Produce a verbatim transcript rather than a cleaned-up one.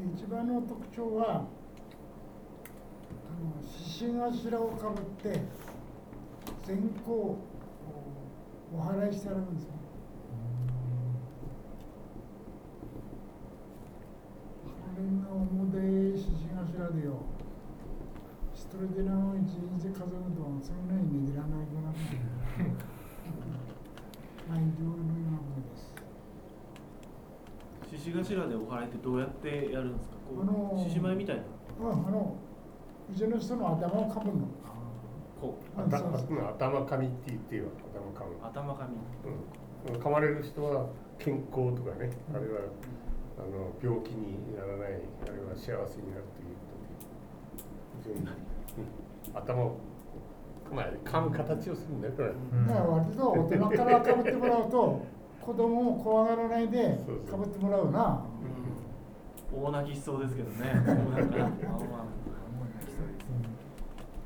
一番の特徴は、あの獅子頭をかぶって善行をお祓いしてあるんですね。これが重で獅子頭でよ、一人での一日で数えるとそんなにねぎらないかなと毎度のようなものです。 獅子頭でお祓いってどうやってやるんですか？こう、 あの獅子舞みたいな。 あ、あのうちの人の頭をかぶるの。 こう頭髪って言ってよ、頭髪。 頭髪。 うん。噛まれる人は健康とかね、あるいは、あの病気にならない、あるいは幸せになるということで、非常に、うん、頭をまあ噛む形をするんだよこれ。 だから割と大人からかぶってもらうと子供も怖がらないでかぶってもらうな。 大泣きしそうですけどね。